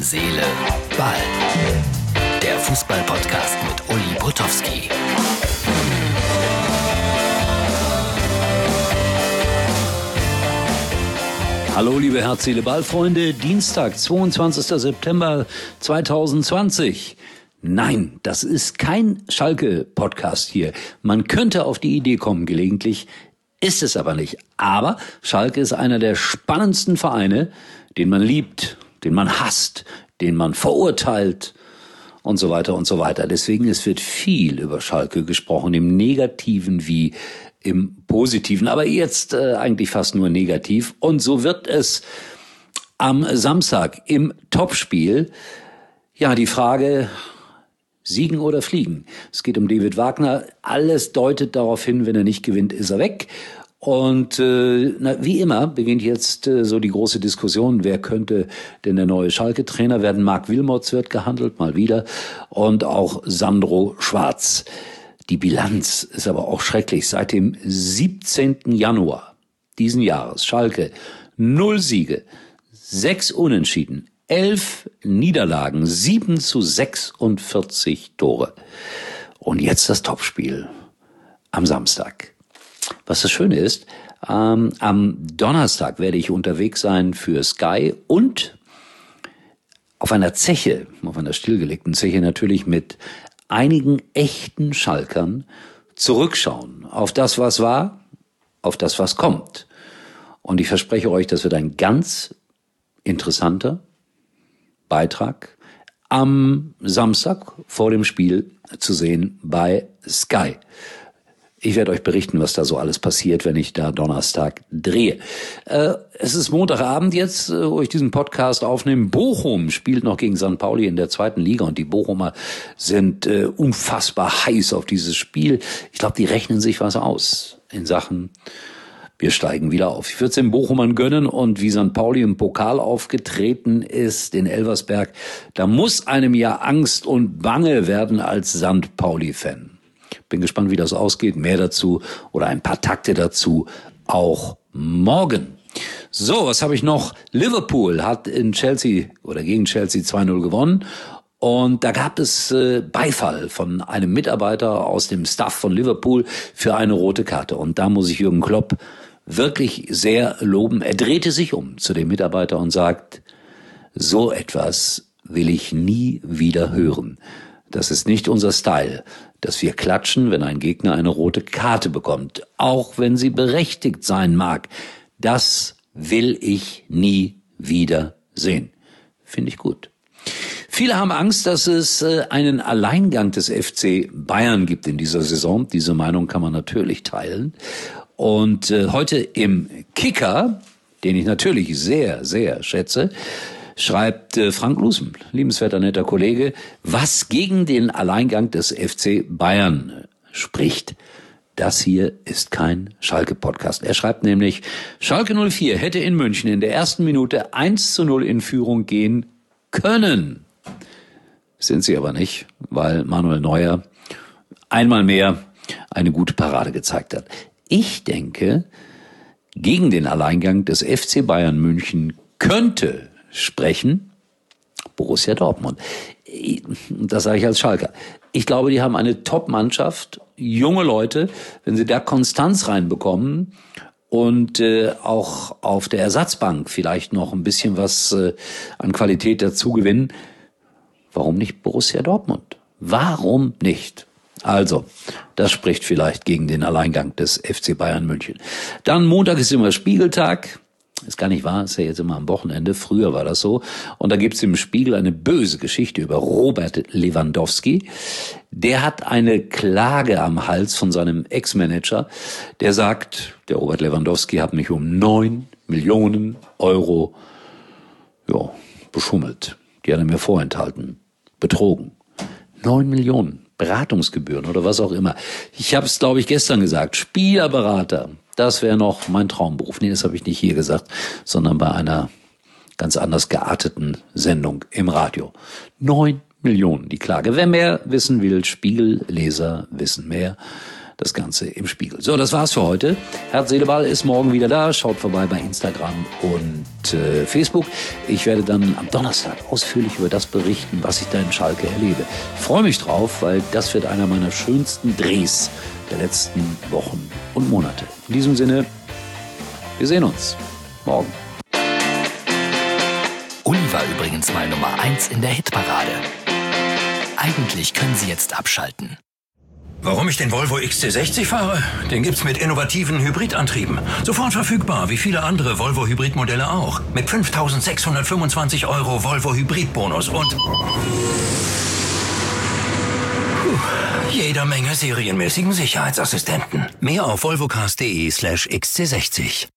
Seele, Ball. Der Fußball-Podcast mit Uli Potowski. Hallo liebe Herz, Seele, Ball-Freunde, Dienstag, 22. September 2020. Nein, das ist kein Schalke-Podcast hier. Man könnte auf die Idee kommen gelegentlich, ist es aber nicht. Aber Schalke ist einer der spannendsten Vereine, den man liebt, den man hasst, den man verurteilt und so weiter und so weiter. Deswegen, es wird viel über Schalke gesprochen, im Negativen wie im Positiven, aber jetzt eigentlich fast nur negativ. Und so wird es am Samstag im Topspiel, ja, die Frage: Siegen oder fliegen? Es geht um David Wagner. Alles deutet darauf hin, wenn er nicht gewinnt, ist er weg. Und wie immer beginnt jetzt so die große Diskussion, wer könnte denn der neue Schalke-Trainer werden? Marc Wilmots wird gehandelt, mal wieder. Und auch Sandro Schwarz. Die Bilanz ist aber auch schrecklich. Seit dem 17. Januar diesen Jahres Schalke 0 Siege, 6 Unentschieden, 11 Niederlagen, 7:46 Tore. Und jetzt das Topspiel am Samstag. Was das Schöne ist, am Donnerstag werde ich unterwegs sein für Sky und auf einer Zeche, auf einer stillgelegten Zeche natürlich mit einigen echten Schalkern zurückschauen auf das, was war, auf das, was kommt. Und ich verspreche euch, das wird ein ganz interessanter Beitrag am Samstag vor dem Spiel zu sehen bei Sky. Ich werde euch berichten, was da so alles passiert, wenn ich da Donnerstag drehe. Es ist Montagabend jetzt, wo ich diesen Podcast aufnehme. Bochum spielt noch gegen St. Pauli in der 2. Liga und die Bochumer sind unfassbar heiß auf dieses Spiel. Ich glaube, die rechnen sich was aus in Sachen: wir steigen wieder auf. Ich würde es den Bochumern gönnen, und wie St. Pauli im Pokal aufgetreten ist, in Elversberg, da muss einem ja Angst und Bange werden als St. Pauli-Fan. Bin gespannt, wie das ausgeht. Mehr dazu oder ein paar Takte dazu auch morgen. So, was habe ich noch? Liverpool hat in Chelsea oder gegen Chelsea 2-0 gewonnen. Und da gab es Beifall von einem Mitarbeiter aus dem Staff von Liverpool für eine rote Karte. Und da muss ich Jürgen Klopp wirklich sehr loben. Er drehte sich um zu dem Mitarbeiter und sagt: So etwas will ich nie wieder hören. Das ist nicht unser Style, dass wir klatschen, wenn ein Gegner eine rote Karte bekommt, auch wenn sie berechtigt sein mag. Das will ich nie wieder sehen. Finde ich gut. Viele haben Angst, dass es einen Alleingang des FC Bayern gibt in dieser Saison. Diese Meinung kann man natürlich teilen. Und heute im Kicker, den ich natürlich sehr, sehr schätze, schreibt Frank Lusen, liebenswerter, netter Kollege, was gegen den Alleingang des FC Bayern spricht. Das hier ist kein Schalke-Podcast. Er schreibt nämlich: Schalke 04 hätte in München in der ersten Minute 1:0 in Führung gehen können. Sind sie aber nicht, weil Manuel Neuer einmal mehr eine gute Parade gezeigt hat. Ich denke, gegen den Alleingang des FC Bayern München könnte sprechen Borussia Dortmund. Das sage ich als Schalker. Ich glaube, die haben eine Top-Mannschaft, junge Leute. Wenn sie da Konstanz reinbekommen und auch auf der Ersatzbank vielleicht noch ein bisschen was an Qualität dazu gewinnen, warum nicht Borussia Dortmund? Warum nicht? Also, das spricht vielleicht gegen den Alleingang des FC Bayern München. Dann Montag ist immer Spiegeltag. Ist gar nicht wahr, ist ja jetzt immer am Wochenende. Früher war das so. Und da gibt's im Spiegel eine böse Geschichte über Robert Lewandowski. Der hat eine Klage am Hals von seinem Ex-Manager. Der sagt, der Robert Lewandowski hat mich um 9 Millionen Euro beschummelt. Die hat er mir vorenthalten. Betrogen. 9 Millionen. Beratungsgebühren oder was auch immer. Ich habe es, glaube ich, gestern gesagt. Spielerberater. Das wäre noch mein Traumberuf. Nee, das habe ich nicht hier gesagt, sondern bei einer ganz anders gearteten Sendung im Radio. 9 Millionen die Klage. Wer mehr wissen will, Spiegelleser wissen mehr. das Ganze im Spiegel. So, das war's für heute. Herz, Seele, Ball ist morgen wieder da. Schaut vorbei bei Instagram und Facebook. Ich werde dann am Donnerstag ausführlich über das berichten, was ich da in Schalke erlebe. Ich freue mich drauf, weil das wird einer meiner schönsten Drehs der letzten Wochen und Monate. In diesem Sinne, wir sehen uns morgen. Uli war übrigens mal Nummer 1 in der Hitparade. Eigentlich können Sie jetzt abschalten. Warum ich den Volvo XC60 fahre? Den gibt's mit innovativen Hybridantrieben. Sofort verfügbar, wie viele andere Volvo-Hybridmodelle auch. Mit 5.625 € Volvo-Hybrid-Bonus und jeder Menge serienmäßigen Sicherheitsassistenten. Mehr auf volvocars.de/xc60.